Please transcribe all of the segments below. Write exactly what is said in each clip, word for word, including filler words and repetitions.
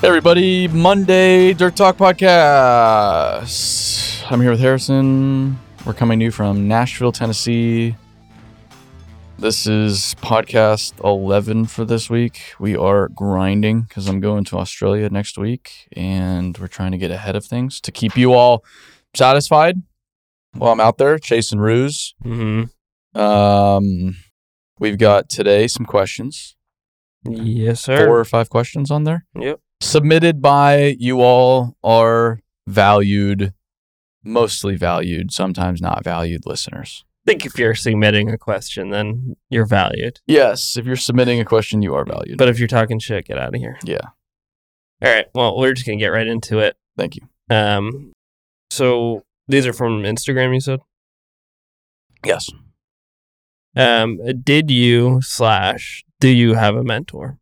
Everybody, Monday Dirt Talk Podcast. I'm here with Harrison. We're coming to you from Nashville, Tennessee. This is podcast eleven for this week. We are grinding because I'm going to Australia next week, and we're trying to get ahead of things to keep you all satisfied while I'm out there chasing ruse. Mm-hmm. Um, we've got today some questions. Yes, sir. Four or five questions on there. Yep. Submitted by you all, are valued, mostly valued, sometimes not valued listeners. I think if you're submitting a question, then you're valued. Yes, if you're submitting a question, you are valued. But if you're talking shit, get out of here. Yeah. All right. Well, we're just going to get right into it. Thank you. Um, so these are from Instagram, you said? Yes. Um, did you slash do you have a mentor?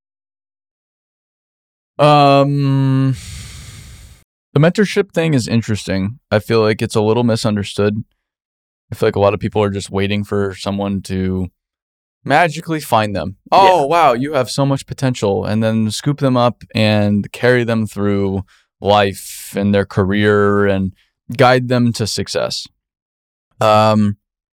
Um, the mentorship thing is interesting. I feel like it's a little misunderstood. I feel like a lot of people are just waiting for someone to magically find them. Oh, yeah. Wow, you have so much potential, and then scoop them up and carry them through life and their career and guide them to success. Um,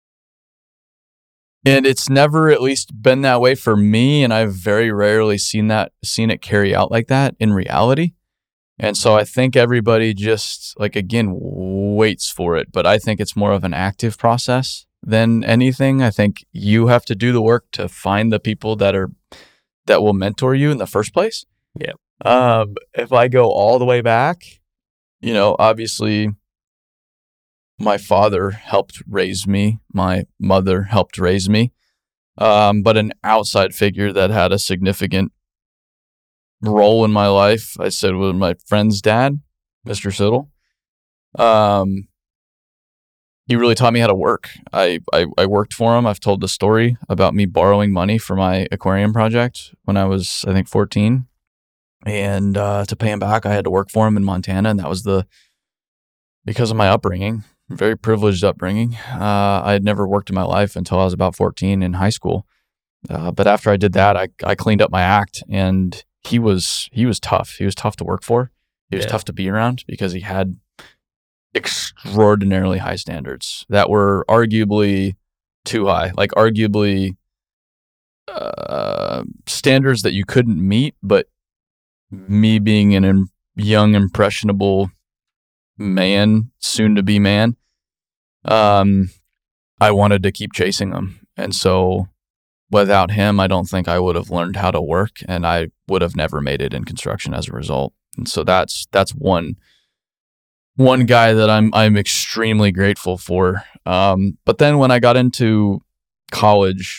and it's never at least been that way for me, and I've very rarely seen that, seen it carry out like that in reality. And so I think everybody just, like, again, waits for it. But I think it's more of an active process than anything. I think you have to do the work to find the people that are that will mentor you in the first place. Yeah. Um, if I go all the way back, you know, obviously my father helped raise me. My mother helped raise me. Um, but an outside figure that had a significant role in my life, I said, was my friend's dad, Mister Siddle. Um, he really taught me how to work. I, I, I worked for him. I've told the story about me borrowing money for my aquarium project when I was, I think, fourteen. And uh, to pay him back, I had to work for him in Montana. And that was the, because of my upbringing, very privileged upbringing. Uh, I had never worked in my life until I was about fourteen in high school. Uh, but after I did that, I, I cleaned up my act, and he was, he was tough. He was tough to work for. He was Yeah. tough to be around because he had extraordinarily high standards that were arguably too high, like arguably uh, standards that you couldn't meet. But me being an im- young, impressionable man, soon to be man, um, I wanted to keep chasing them. And so without him, I don't think I would have learned how to work, and I would have never made it in construction as a result. And so that's that's one one guy that I'm I'm extremely grateful for. Um, but then when I got into college,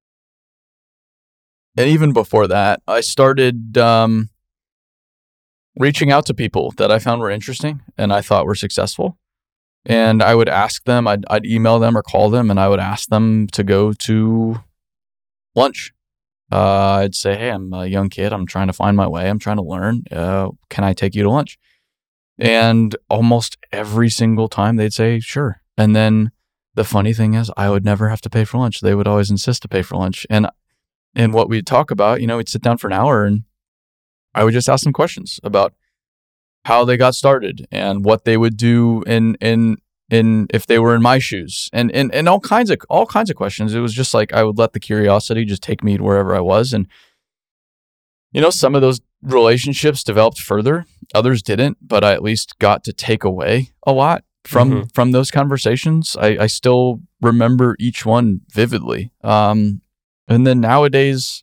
and even before that, I started um, reaching out to people that I found were interesting and I thought were successful. And I would ask them, I'd, I'd email them or call them, and I would ask them to go to lunch. Uh, I'd say, hey, I'm a young kid. I'm trying to find my way. I'm trying to learn. Uh, can I take you to lunch? And almost every single time they'd say, sure. And then the funny thing is, I would never have to pay for lunch. They would always insist to pay for lunch. And and what we'd talk about, you know, we'd sit down for an hour, and I would just ask them questions about how they got started and what they would do in in in if they were in my shoes, and and and all kinds of all kinds of questions. It was just like I would let the curiosity just take me to wherever I was. And you know, some of those relationships developed further, others didn't, but I at least got to take away a lot from Mm-hmm. from those conversations. I, I still remember each one vividly. Um, and then nowadays,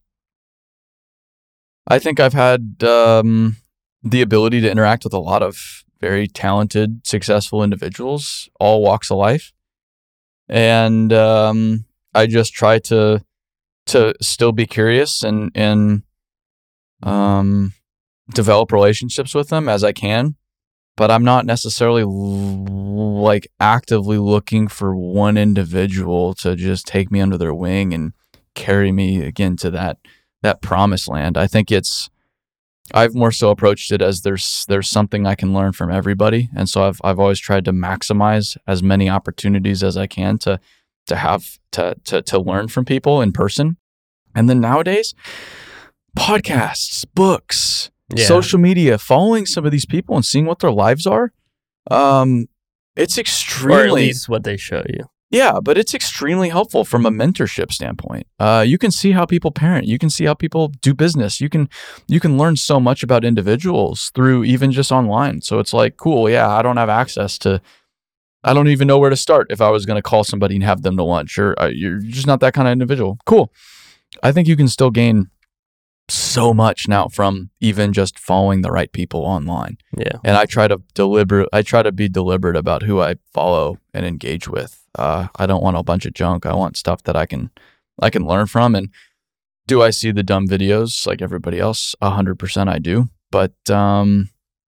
I think I've had um, the ability to interact with a lot of very talented, successful individuals, all walks of life. And um, I just try to to still be curious and and um, develop relationships with them as I can. But I'm not necessarily l- like actively looking for one individual to just take me under their wing and carry me again to that that promised land. I think it's I've more so approached it as there's there's something I can learn from everybody, and so I've I've always tried to maximize as many opportunities as I can to to have to to to learn from people in person. And then nowadays, podcasts, books, Yeah. social media, following some of these people and seeing what their lives are. Um, it's extremely, or at least what they show you. yeah, but it's extremely helpful from a mentorship standpoint. Uh, you can see how people parent. You can see how people do business. You can, you can learn so much about individuals through even just online. So it's like, cool. Yeah, I don't have access to, I don't even know where to start if I was going to call somebody and have them to lunch, or uh, you're just not that kind of individual. Cool. I think you can still gain so much now from even just following the right people online. Yeah. And I try to deliberate, I try to be deliberate about who I follow and engage with. Uh, I don't want a bunch of junk. I want stuff that I can, I can learn from. And do I see the dumb videos like everybody else? A hundred percent I do. But, um,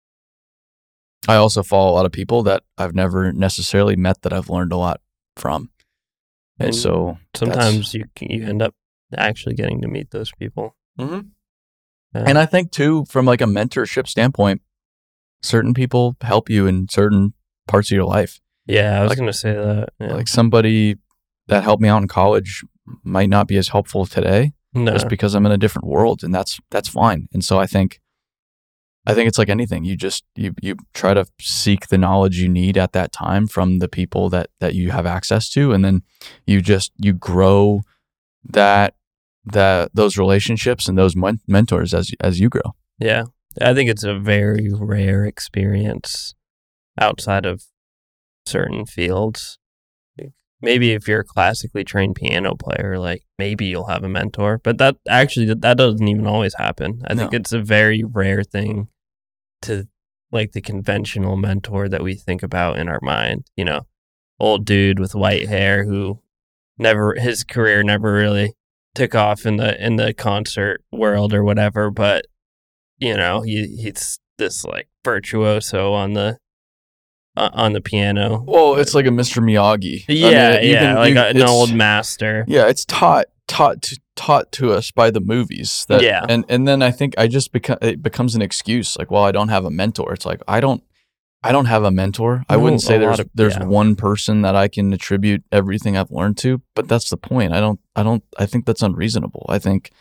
I also follow a lot of people that I've never necessarily met that I've learned a lot from. And, And so Sometimes you can- you end up actually getting to meet those people. Mhm. Yeah. And I think too, from like a mentorship standpoint, certain people help you in certain parts of your life. Yeah, I was Like- going to say that. Yeah. Like somebody that helped me out in college might not be as helpful today no. just because I'm in a different world, and that's that's fine. And so I think I think it's like anything. You just you you try to seek the knowledge you need at that time from the people that that you have access to, and then you just you grow that that those relationships and those men- mentors as as you grow. Yeah. I think it's a very rare experience outside of certain fields. Maybe if you're a classically trained piano player, like maybe you'll have a mentor, but that actually that, that doesn't even always happen. I think No. it's a very rare thing to like the conventional mentor that we think about in our mind, you know, old dude with white hair who never his career never really took off in the in the concert world or whatever, but you know, he he's this like virtuoso on the uh, on the piano. Well, it's like a Mister Miyagi. I Yeah, mean, you yeah, can- like you- a, an it's- old master. Yeah, it's taught taught to, taught to us by the movies. That, Yeah. and and then I think I just become it becomes an excuse. Like, well, I don't have a mentor. It's like I don't I don't have a mentor. I No, wouldn't say a there's lot of- there's yeah. one person that I can attribute everything I've learned to. But that's the point. I don't I don't I think that's unreasonable. I think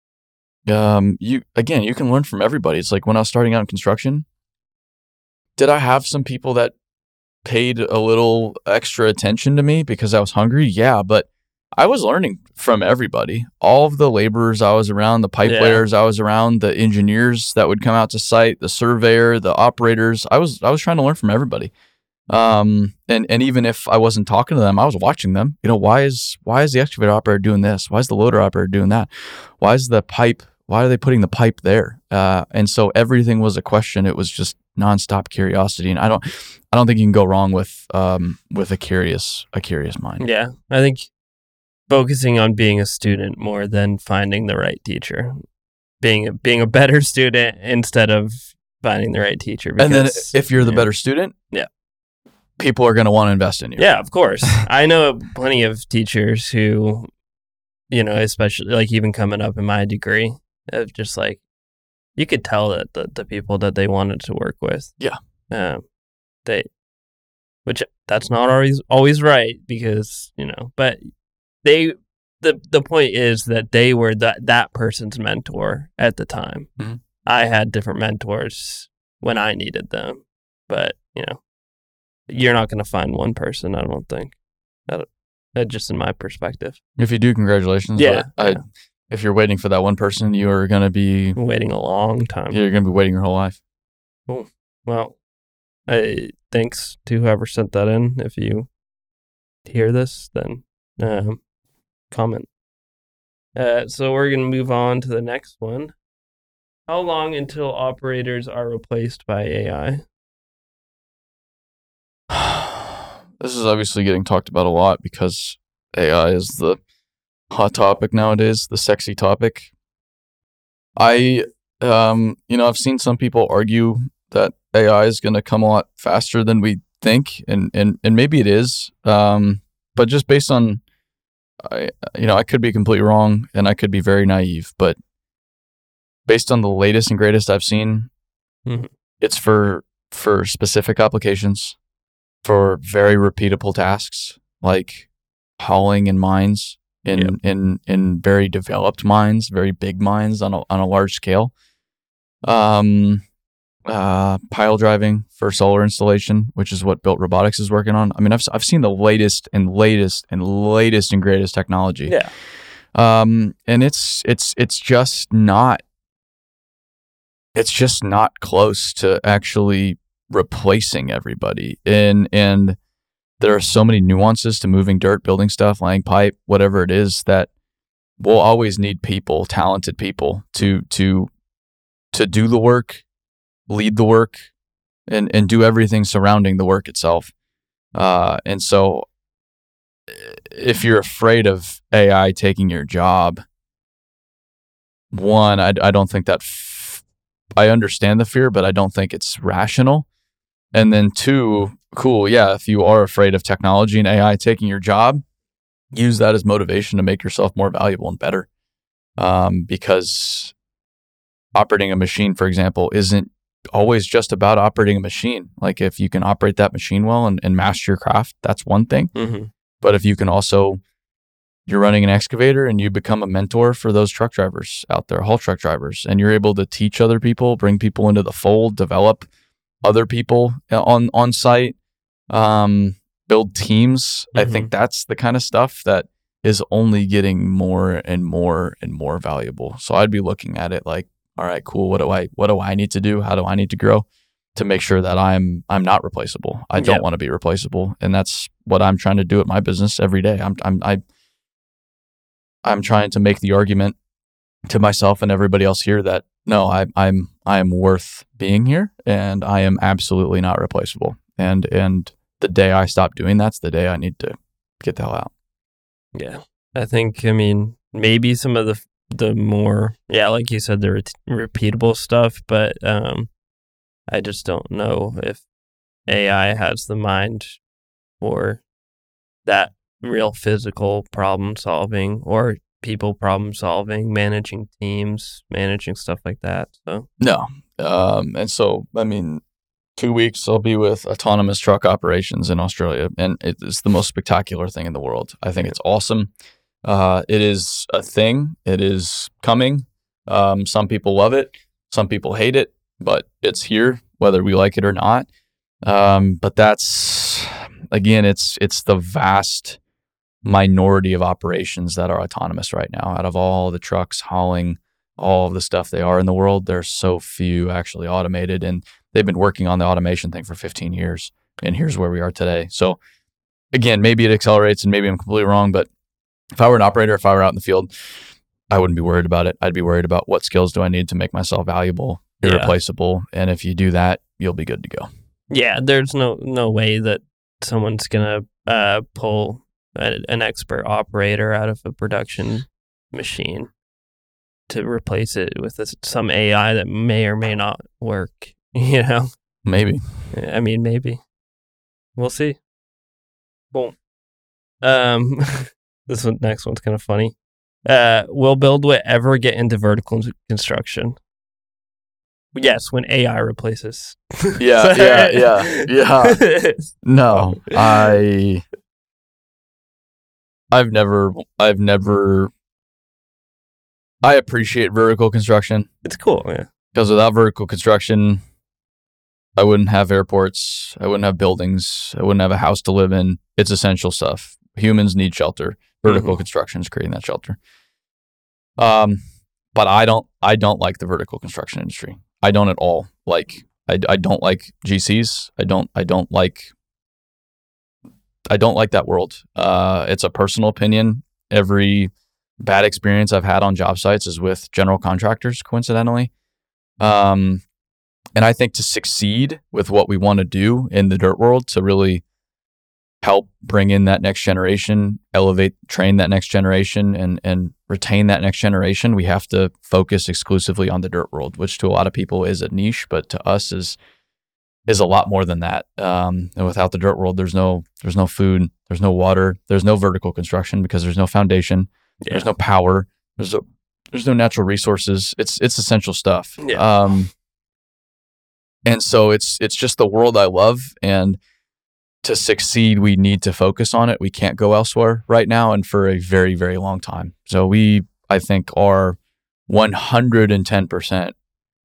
um you again you can learn from everybody. It's like when I was starting out in construction. Did I have some people that paid a little extra attention to me because I was hungry? Yeah, but I was learning from everybody. All of the laborers I was around, the pipe Yeah. layers I was around, the engineers that would come out to site, the surveyor, the operators. I was I was trying to learn from everybody. Um, and and even if I wasn't talking to them, I was watching them. You know, why is why is the excavator operator doing this? Why is the loader operator doing that? Why is the pipe? Why are they putting the pipe there? Uh, and so everything was a question. It was just nonstop curiosity, and I don't I don't think you can go wrong with um with a curious a curious mind. Yeah, I think focusing on being a student more than finding the right teacher, being a, being a better student instead of finding the right teacher. And then because- if you're the yeah. better student, Yeah. people are going to want to invest in you. Yeah, of course. I know plenty of teachers who, you know, especially like even coming up in my degree, of just like you could tell that the, the people that they wanted to work with, Yeah. um, they, which that's not always always right because you know, but they the the point is that they were that that person's mentor at the time. Mhm. I had different mentors when I needed them, but you know. You're not going to find one person, I don't think. That, that just in my perspective. If you do, congratulations. Yeah, But I, yeah. if you're waiting for that one person, you are going to be I'm waiting a long time. you're going to be waiting your whole life. Well, I, thanks to whoever sent that in. If you hear this, then um, comment. Uh, so we're going to move on to the next one. How long until operators are replaced by A I? This is obviously getting talked about a lot because A I is the hot topic nowadays, the sexy topic. I, um, you know, I've seen some people argue that A I is going to come a lot faster than we think, and and and maybe it is. Um, but just based on, I, you know, I could be completely wrong, and I could be very naive, but based on the latest and greatest I've seen, Mhm. it's for for specific applications, for very repeatable tasks like hauling in mines, in Yep. in in very developed mines, very big mines on a on a large scale. Um, uh, pile driving for solar installation, which is what Built Robotics is working on. I mean, I've I've seen the latest and latest and latest and greatest technology. Yeah. Um, and it's it's it's just not it's just not close to actually replacing everybody. And and there are so many nuances to moving dirt, building stuff, laying pipe, whatever it is, that we'll always need people, talented people, to to to do the work, lead the work, and and do everything surrounding the work itself. Uh, and so, if you're afraid of A I taking your job, one, I, I don't think that. F- I understand the fear, but I don't think it's rational. And then two, cool, yeah, if you are afraid of technology and A I taking your job, use that as motivation to make yourself more valuable and better. Um, because operating a machine, for example, isn't always just about operating a machine. Like if you can operate that machine well and, and master your craft, that's one thing. Mm-hmm. But if you can also, you're running an excavator and you become a mentor for those truck drivers out there, haul truck drivers, and you're able to teach other people, bring people into the fold, develop other people on, on site, um, build teams. Mm-hmm. I think that's the kind of stuff that is only getting more and more and more valuable. So I'd be looking at it like, all right, cool. What do I, what do I need to do? How do I need to grow to make sure that I'm, I'm not replaceable? I don't yep. want to be replaceable. And that's what I'm trying to do at my business every day. I'm, I'm, I, I'm trying to make the argument to myself and everybody else here that no, I, I'm, I am worth being here, and I am absolutely not replaceable. And, and the day I stop doing that's the day I need to get the hell out. Yeah. I think, I mean, maybe some of the, the more, yeah, like you said, the re- repeatable stuff, but um, I just don't know if A I has the mind for that real physical problem solving or people problem solving, managing teams, managing stuff like that. So no. Um, and so, I mean, two weeks I'll be with autonomous truck operations in Australia, and it's the most spectacular thing in the world. I think it's awesome. Uh, it is a thing. It is coming. Um, some people love it. Some people hate it, but it's here, whether we like it or not. Um, but that's, again, it's it's the vast minority of operations that are autonomous right now. Out of all the trucks hauling all of the stuff they are in the world, there's so few actually automated. And they've been working on the automation thing for fifteen years. And here's where we are today. So again, maybe it accelerates and maybe I'm completely wrong, but if I were an operator, if I were out in the field, I wouldn't be worried about it. I'd be worried about what skills do I need to make myself valuable, irreplaceable. Yeah. And if you do that, you'll be good to go. Yeah, there's no no way that someone's going to uh, pull a, an expert operator out of a production machine to replace it with this, some A I that may or may not work, you know? Maybe. I mean, maybe. We'll see. Boom. Um... This one, next one's kind of funny. Uh, will BuildWitt ever get into vertical construction? Yes, when A I replaces. Yeah, yeah, yeah, yeah. No, I, I've never, I've never. I appreciate vertical construction. It's cool, yeah. Because without vertical construction, I wouldn't have airports. I wouldn't have buildings. I wouldn't have a house to live in. It's essential stuff. Humans need shelter. Vertical mm-hmm. construction is creating that shelter. Um, but I don't, I don't like the vertical construction industry. I don't at all. Like, I, I don't like G Cs. I don't, I don't like, I don't like that world. Uh, it's a personal opinion. Every bad experience I've had on job sites is with general contractors, coincidentally. Um, and I think to succeed with what we want to do in the dirt world, to really help bring in that next generation, elevate, train that next generation, and and retain that next generation, we have to focus exclusively on the dirt world, which to a lot of people is a niche, but to us is is a lot more than that. Um, and without the dirt world, there's no there's no food, there's no water, there's no vertical construction because there's no foundation, yeah. there's no power, there's no there's no natural resources. It's it's essential stuff. Yeah. Um, and so it's it's just the world I love, and to succeed, we need to focus on it. We can't go elsewhere right now and for a very, very long time. So we, I think, are one hundred ten percent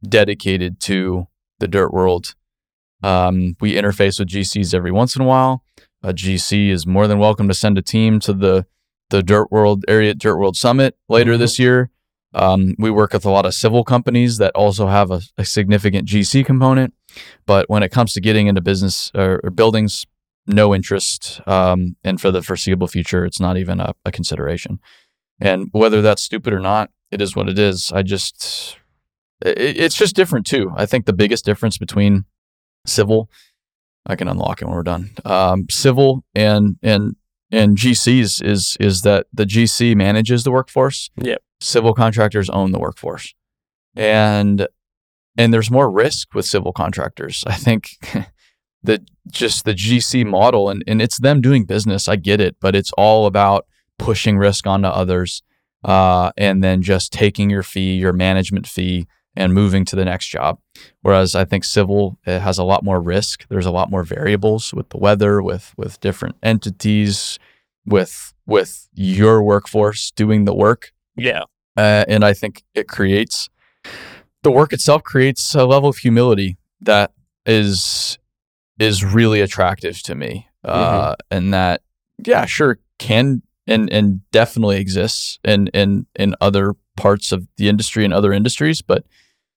dedicated to the dirt world. Um, we interface with G Cs every once in a while. A G C is more than welcome to send a team to the the Dirt World area Dirt World Summit later mm-hmm. this year. Um, we work with a lot of civil companies that also have a, a significant G C component. But when it comes to getting into business or, or buildings, no interest. Um, and for the foreseeable future, it's not even a, a consideration. And whether that's stupid or not, it is what it is. I just, it, it's just different too. I think the biggest difference between civil, I can unlock it when we're done. Um, civil and and and G Cs is is that the G C manages the workforce. Yep. Civil contractors own the workforce, and and there's more risk with civil contractors. I think that just the G C model and and it's them doing business. I get it, but it's all about pushing risk onto others, uh, and then just taking your fee, your management fee, and moving to the next job. Whereas I think civil, it has a lot more risk. There's a lot more variables with the weather, with with different entities, with with your workforce doing the work. Yeah. Uh, and I think it creates, the work itself creates a level of humility that is is really attractive to me. Uh, mm-hmm. And that, yeah, sure, can and and definitely exists in, in, in other parts of the industry and other industries. But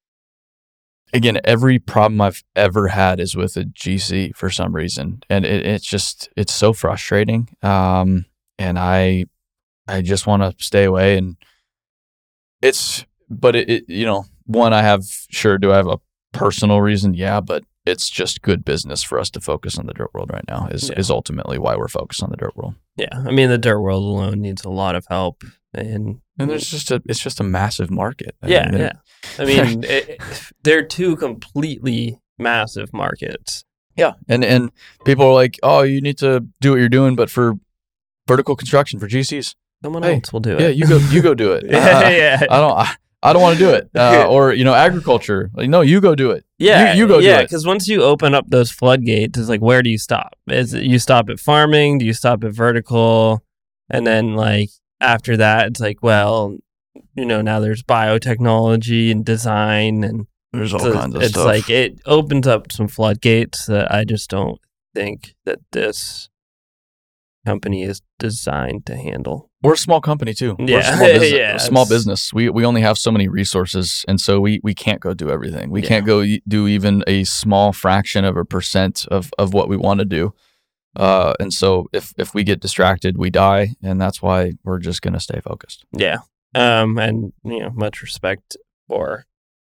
again, every problem I've ever had is with a G C for some reason. And it, it's just, it's so frustrating. Um, and I, I just want to stay away. And it's, but it, it, you know, one, I have, sure, do I have a personal reason? Yeah, but it's just good business for us to focus on the dirt world right now is, yeah. is ultimately why we're focused on the dirt world. Yeah. I mean, the dirt world alone needs a lot of help. And and there's just a, it's just a massive market. I yeah. mean, yeah. I mean, it, they're two completely massive markets. Yeah. And, and people are like, oh, you need to do what you're doing, but for vertical construction, for G Cs. Someone hey, else will do it. Yeah, you go, you go do it. yeah, uh, yeah. I don't, I, I don't want to do it. Uh, or, you know, agriculture. Like, no, you go do it. Yeah, you, you go yeah, do it. Because once you open up those floodgates, it's like, where do you stop? Is it you stop at farming? Do you stop at vertical? And then, like, after that, it's like, well, you know, now there's biotechnology and design, and there's all so kinds of it's stuff. It's like it opens up some floodgates that I just don't think that this company is designed to handle. We're a small company too. We're Yeah, a small business. yeah, a small business. We we only have so many resources, and so we we can't go do everything. We yeah. can't go do even a small fraction of a percent of of what we want to do. Uh, and so if if we get distracted, we die, and that's why we're just gonna stay focused. Yeah. Um, and you know, much respect for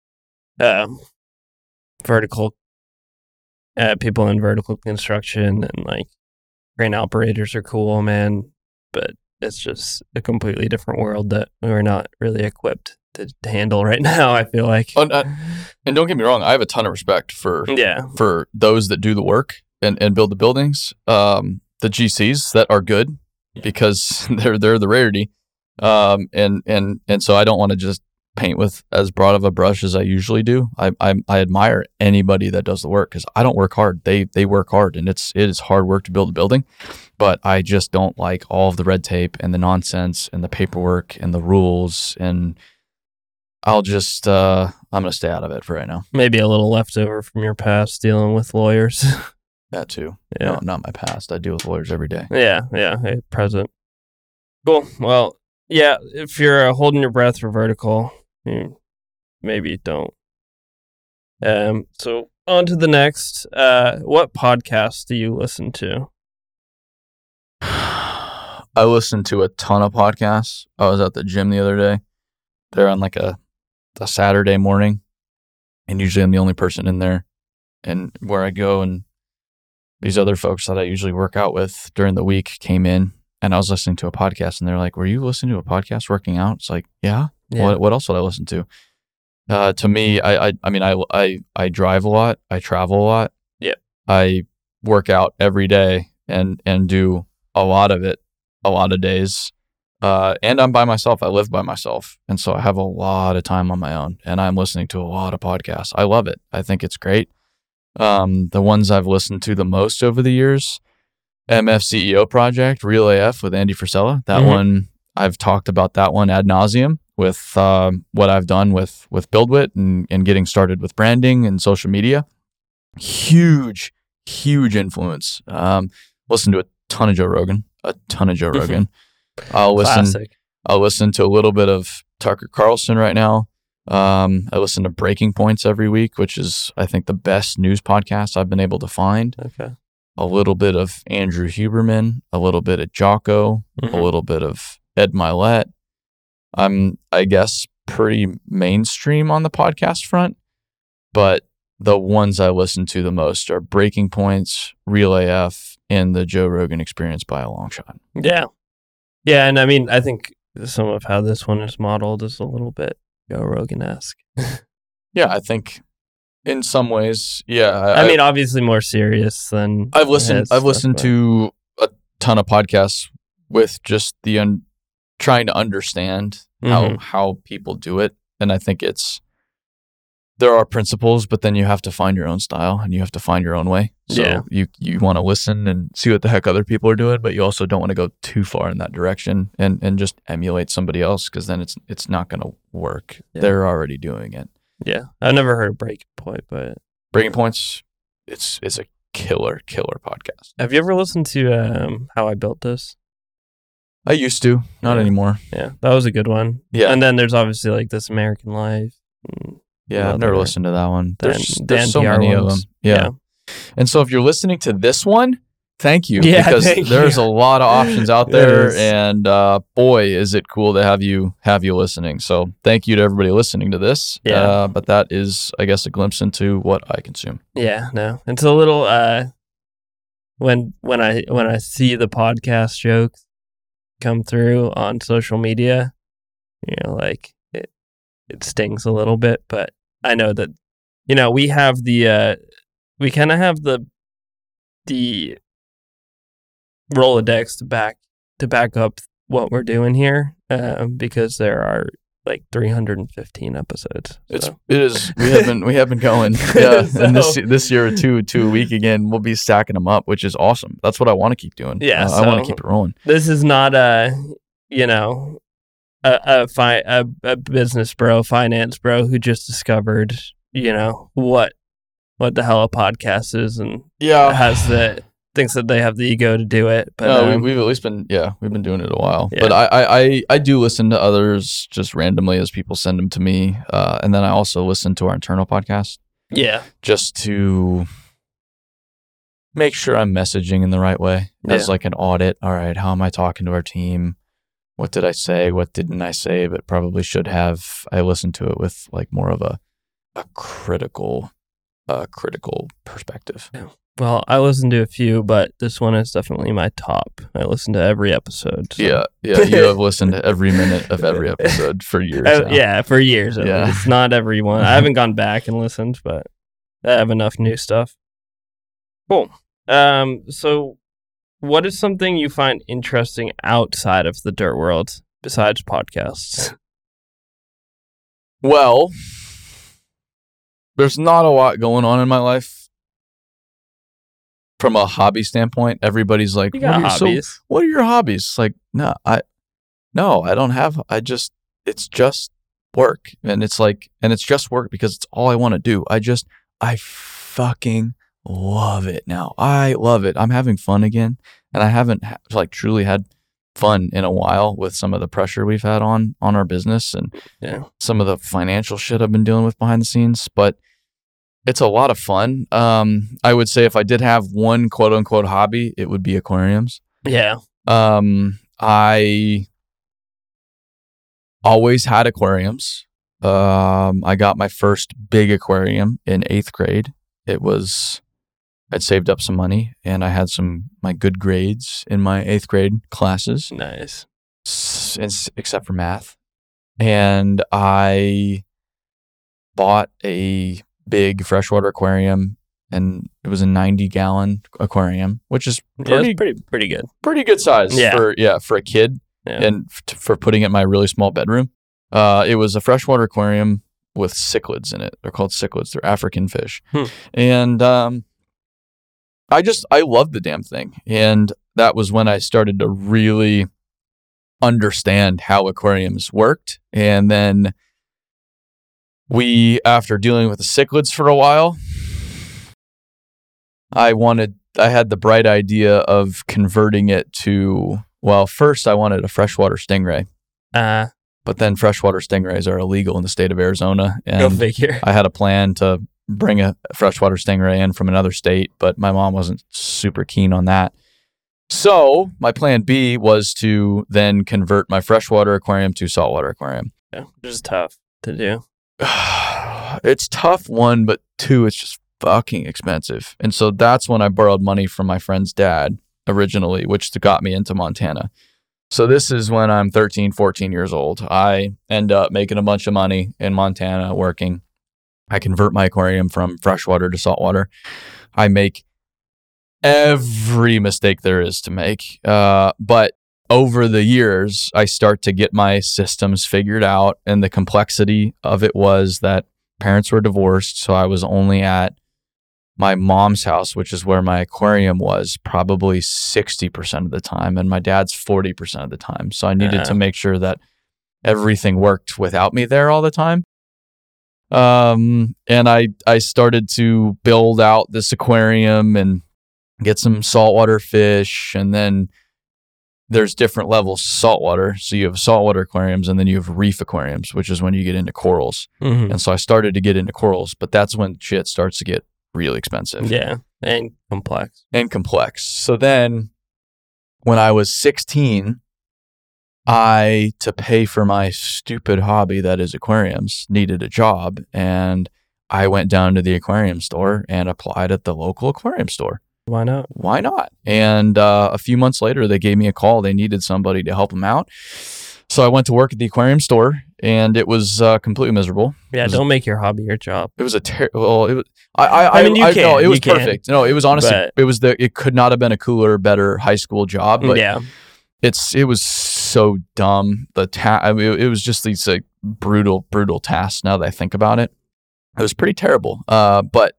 um vertical uh people in vertical construction, and like crane operators are cool, man, but it's just a completely different world that we're not really equipped to, to handle right now, I feel like. Oh, uh, and don't get me wrong, I have a ton of respect for yeah. for those that do the work and, and build the buildings, um, the G Cs that are good yeah. because they're they're the rarity. Um, and and and so I don't want to just paint with as broad of a brush as I usually do. I I, I admire anybody that does the work because I don't work hard. They they work hard, and it's it is hard work to build a building. But I just don't like all of the red tape and the nonsense and the paperwork and the rules. And I'll just uh, I'm gonna stay out of it for right now. Maybe a little leftover from your past dealing with lawyers. That too. Yeah, no, not my past. I deal with lawyers every day. Yeah, yeah. Hey, present. Cool. Well, yeah. If you're uh, holding your breath for vertical, maybe don't. Um. So on to the next. Uh, what podcast do you listen to? I listen to a ton of podcasts. I was at the gym the other day. They're on like a a Saturday morning, and usually I'm the only person in there. And where I go, and these other folks that I usually work out with during the week came in, and I was listening to a podcast, and they're like, "Were you listening to a podcast working out?" It's like, yeah. yeah. What what else would I listen to? Uh, to me, I, I I mean, I I I drive a lot. I travel a lot. Yep. I work out every day and and do a lot of it, a lot of days. Uh, and I'm by myself. I live by myself. And so I have a lot of time on my own, and I'm listening to a lot of podcasts. I love it. I think it's great. Um, the ones I've listened to the most over the years, M F C E O Project, Real A F with Andy Frisella. That mm-hmm. one, I've talked about that one ad nauseum with uh, what I've done with with BuildWit and, and getting started with branding and social media. Huge, huge influence. Um, listen to a ton of Joe Rogan, a ton of Joe Rogan. I'll listen. Classic. I'll listen to a little bit of Tucker Carlson right now. Um, I listen to Breaking Points every week, which is, I think, the best news podcast I've been able to find. Okay. A little bit of Andrew Huberman, a little bit of Jocko, Mhm. a little bit of Ed Milet. I'm, I guess, pretty mainstream on the podcast front, but the ones I listen to the most are Breaking Points, Real A F, and the Joe Rogan Experience by a long shot. Yeah. Yeah, and I mean, I think some of how this one is modeled is a little bit Joe Rogan-esque. Yeah, I think in some ways, yeah. I, I mean, obviously more serious than I've listened. his I've stuff, listened but- to a ton of podcasts with just the un, trying to understand how Mhm. how people do it, and I think it's there are principles, but then you have to find your own style and you have to find your own way. So Yeah. you you want to listen and see what the heck other people are doing, but you also don't want to go too far in that direction and and just emulate somebody else, because then it's it's not going to work. Yeah. They're already doing it. Yeah, I've never heard of Breaking Point, but Breaking Points, it's it's a killer killer podcast. have you ever listened to um, How I Built This? I used to, not Yeah. anymore. Yeah, that was a good one. Yeah. And then there's obviously like This American Life. and Yeah, I've never other- listened to that one. Dan- There's, the there's so N P R many of ones. them. Yeah. Yeah. And so if you're listening to this one, thank you. Yeah, because thank there's you. a lot of options out There there. is. And uh, boy, is it cool to have you have you listening. So thank you to everybody listening to this. Yeah. Uh, but that is, I guess, a glimpse into what I consume. Yeah, no, it's a little uh, when when I when I see the podcast jokes come through on social media, you know, like it it stings a little bit, but I know that you know we have the uh, we kind of have the the Rolodex to back to back up what we're doing here, uh, because there are like three hundred fifteen episodes. It's so. it is we have been we have been going. Yeah. And this So- this year or two two a week again, we'll be stacking them up, which is awesome. That's what I want to keep doing. Yeah, Uh, I want to so- keep it rolling. This is not a, you know, a a, fi- a a business bro, finance bro who just discovered, you know, what what the hell a podcast is and Yeah. has the thinks that they have the ego to do it. But no, um, we, we've at least been, yeah, we've been doing it a while. Yeah. But I, I, I, I do listen to others just randomly as people send them to me. Uh, and then I also listen to our internal podcast yeah, just to make sure I'm messaging in the right way as Yeah. like an audit. All right, how am I talking to our team? What did I say? What didn't I say? But probably should have. I listened to it with like more of a, a critical, uh, critical perspective. well, I listened to a few, but this one is definitely my top. I listen to every episode. so- Yeah, yeah. You have listened to every minute of every episode for years. Uh, now. yeah, for years. At Yeah. least. It's not every one. I haven't gone back and listened, but I have enough new stuff. Cool. Um. So, what is something you find interesting outside of the dirt world besides podcasts? Well, there's not a lot going on in my life from a hobby standpoint. Everybody's like, You what got are your, so hobbies. what are your hobbies? Like, no, I, no, I don't have, I just, it's just work. And it's like, and it's just work because it's all I want to do. I just, I fucking love it now. I love it. I'm having fun again. And I haven't ha- like truly had fun in a while with some of the pressure we've had on, on our business and Yeah. some of the financial shit I've been dealing with behind the scenes, but it's a lot of fun. Um, I would say if I did have one quote unquote hobby, it would be aquariums. Yeah. Um, I always had aquariums. Um, I got my first big aquarium in eighth grade. It was, I'd saved up some money and I had some, my good grades in my eighth grade classes, Nice. s- s- except for math. And I bought a big freshwater aquarium, and it was a ninety gallon aquarium, which is Yeah, pretty it's pretty pretty good. pretty good size Yeah. for yeah for a kid Yeah. and f- t- for putting it in my really small bedroom. Uh, it was a freshwater aquarium with cichlids in it. They're called cichlids. They're African fish, Hmm. and um, I just I loved the damn thing, and that was when I started to really understand how aquariums worked. And then we, after dealing with the cichlids for a while, I wanted, I had the bright idea of converting it to, well, first I wanted a freshwater stingray. Uh, but then freshwater stingrays are illegal in the state of Arizona. Go And figure. I had a plan to bring a freshwater stingray in from another state, but my mom wasn't super keen on that. So my plan B was to then convert my freshwater aquarium to saltwater aquarium. Yeah, which is tough to do. It's tough, one, but two, it's just fucking expensive. And so that's when I borrowed money from my friend's dad originally, which got me into Montana. So this is when I'm thirteen, fourteen years old. I end up making a bunch of money in Montana working. I convert my aquarium from freshwater to saltwater. I make every mistake there is to make. Uh, but over the years, I start to get my systems figured out. And the complexity of it was that parents were divorced. So I was only at my mom's house, which is where my aquarium was, probably sixty percent of the time. And my dad's forty percent of the time. So I needed Uh. to make sure that everything worked without me there all the time. Um, and I, I started to build out this aquarium and get some saltwater fish. And then there's different levels of saltwater. So you have saltwater aquariums and then you have reef aquariums, which is when you get into corals. Mhm. And so I started to get into corals, but that's when shit starts to get really expensive Yeah, and complex. and complex. So then when I was sixteen, I, to pay for my stupid hobby that is aquariums, needed a job. And I went down to the aquarium store and applied at the local aquarium store. Why not? Why not? And uh, a few months later, they gave me a call. They needed somebody to help them out. So I went to work at the aquarium store, and it was uh, completely miserable. Yeah, It was, don't make your hobby your job. it was a terrible. Well, it was. I. I. I mean, you I, can, No, it you was can, perfect. No, it was honestly. but- It was the. It could not have been a cooler, better high school job. But yeah, it's. It was so dumb. The ta- I mean, it was just these like brutal, brutal tasks. Now that I think about it, it was pretty terrible. Uh, but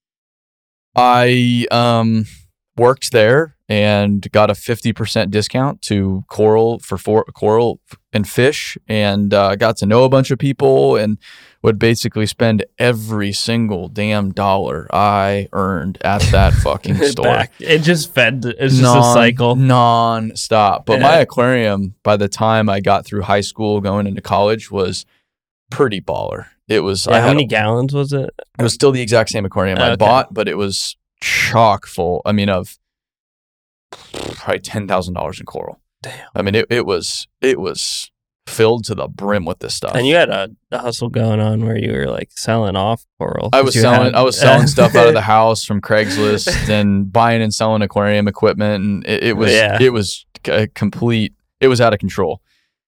I um worked there and got a fifty percent discount to coral for, for coral and fish, and uh, got to know a bunch of people and would basically spend every single damn dollar I earned at that fucking store. back. It just fed. It's just non, a cycle. non-stop. But Yeah. my aquarium, by the time I got through high school going into college, was pretty baller. It was. Yeah, I how had many a- gallons was it? it was still the exact same aquarium I Okay. bought, but it was chock full. I mean, of probably ten thousand dollars in coral. Damn. I mean, it, it was it was filled to the brim with this stuff. And you had a, a hustle going on where you were like selling off coral. I 'cause was you selling had- I was selling stuff out of the house from Craigslist and buying and selling aquarium equipment, and it, it was Yeah. it was a complete. It was out of control.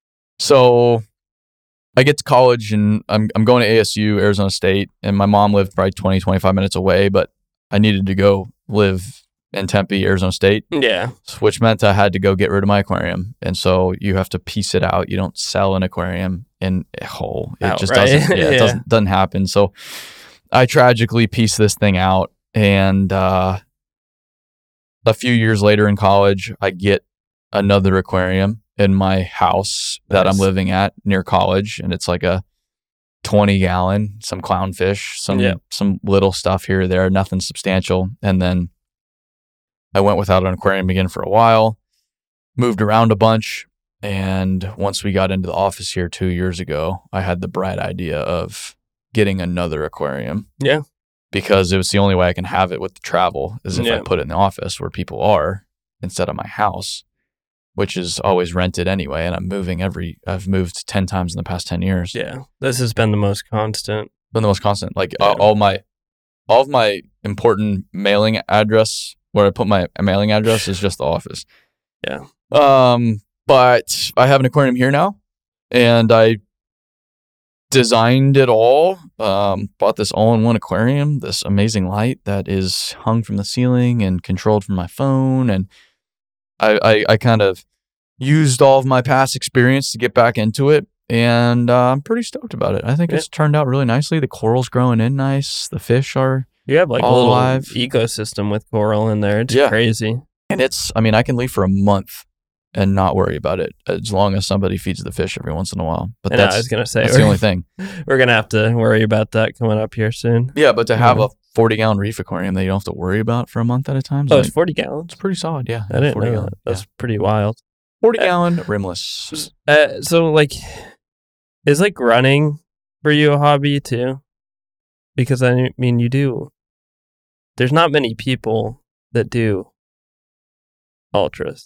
So I get to college and I'm I'm going to A S U, Arizona State, and my mom lived probably twenty, twenty-five minutes away, but I needed to go live in Tempe, Arizona State, Yeah, which meant I had to go get rid of my aquarium. And so you have to piece it out. You don't sell an aquarium in a whole. It just Outright. doesn't, yeah, it Yeah. doesn't, doesn't happen. So I tragically pieced this thing out. And uh, a few years later in college, I get another aquarium in my house that I'm Nice. living at near college. And it's like a twenty gallon, some clownfish, some, Yeah. some little stuff here or there, nothing substantial. And then I went without an aquarium again for a while, moved around a bunch. And once we got into the office here two years ago, I had the bright idea of getting another aquarium. Yeah. Because it was the only way I can have it with the travel is if I Yeah. put it in the office where people are instead of my house, which is always rented anyway. And I'm moving every, I've moved ten times in the past ten years. yeah. This has been the most constant. Been the most constant. Like Yeah. all, all my, all of my important mailing address, where I put my mailing address, is just the office. Yeah. Um, but I have an aquarium here now, and I designed it all. Um, bought this all-in-one aquarium, this amazing light that is hung from the ceiling and controlled from my phone, and I I, I kind of used all of my past experience to get back into it. And uh, I'm pretty stoked about it. I think Yeah. it's turned out really nicely. The coral's growing in nice. The fish are. You have like All a little alive. ecosystem with coral in there. It's Yeah. crazy. And it's, I mean, I can leave for a month and not worry about it as long as somebody feeds the fish every once in a while. But And that's, I was gonna say that's we're, the only thing. we're gonna have to worry about that coming up here soon. Yeah, but to have Yeah. a forty gallon reef aquarium that you don't have to worry about for a month at a time, is Oh, like- it's forty gallons. it's pretty solid. Yeah, I didn't forty know gallon. that. That's yeah. pretty wild. forty Uh, gallon rimless. Uh, so like, is like running for you a hobby too? Because I mean, you do. There's not many people that do ultras,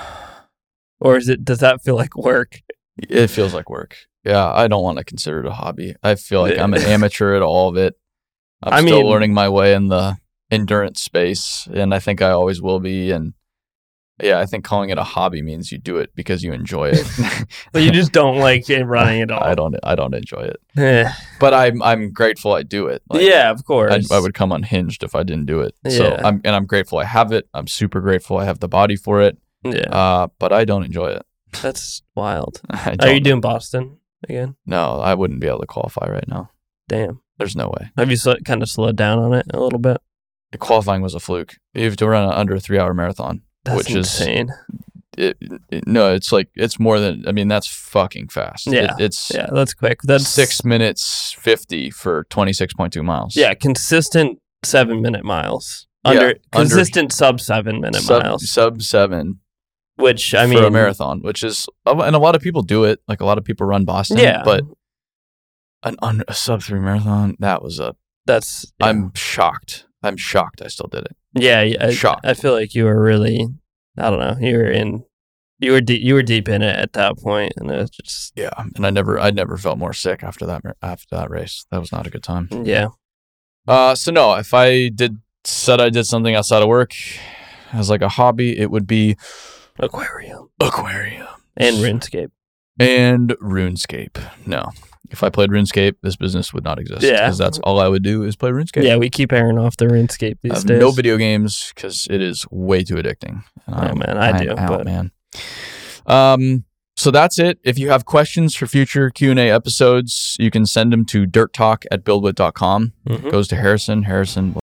or is it? Does that feel like work? It feels like work. Yeah, I don't want to consider it a hobby. I feel like I'm an amateur at all of it. I'm I still mean- learning my way in the endurance space, and I think I always will be. And yeah, I think calling it a hobby means you do it because you enjoy it. But you just don't like it running at all. I don't. I don't enjoy it, Eh. but I'm. I'm grateful I do it. Like, yeah, of course. I, I would come unhinged if I didn't do it. So Yeah. I'm and I'm grateful I have it. I'm super grateful I have the body for it. Yeah, Uh, but I don't enjoy it. that's wild. I Are you don't- doing Boston again? No, I wouldn't be able to qualify right now. Damn. There's no way. Have you sl- kind of slowed down on it a little bit? The qualifying was a fluke. You have to run an under a three hour marathon, That's which is insane. it, it- no, it's like it's more than. I mean, that's fucking fast. Yeah. It- it's Yeah, that's quick. That's six minutes fifty for twenty six point two miles. Yeah, consistent seven minute miles. Yeah, Under under- consistent sub seven minute sub, miles. sub seven Which I for mean, a marathon, which is and a lot of people do it. Like a lot of people run Boston. Yeah, but an under a sub three marathon, that was a. that's. Yeah. I'm shocked. I'm shocked. I still did it. yeah. yeah, I, shocked. I feel like you were really. I don't know. You were in. You were deep. You were deep in it at that point, and it was just. Yeah, and I never, I never felt more sick after that. mar- After that race, that was not a good time. Yeah. Uh, so no, if I did said I did something outside of work as like a hobby, it would be Aquarium aquarium and RuneScape. and RuneScape. No, if I played RuneScape, this business would not exist. Yeah. because that's all I would do is play RuneScape. Yeah, we keep airing off the RuneScape I these have days. no video games because it is way too addicting. And Oh, I'm- man, I I'm do, out, but- man. Um. So that's it. If you have questions for future Q and A episodes, you can send them to dirttalk at buildwit dot com. Mhm. Goes to Harrison. Harrison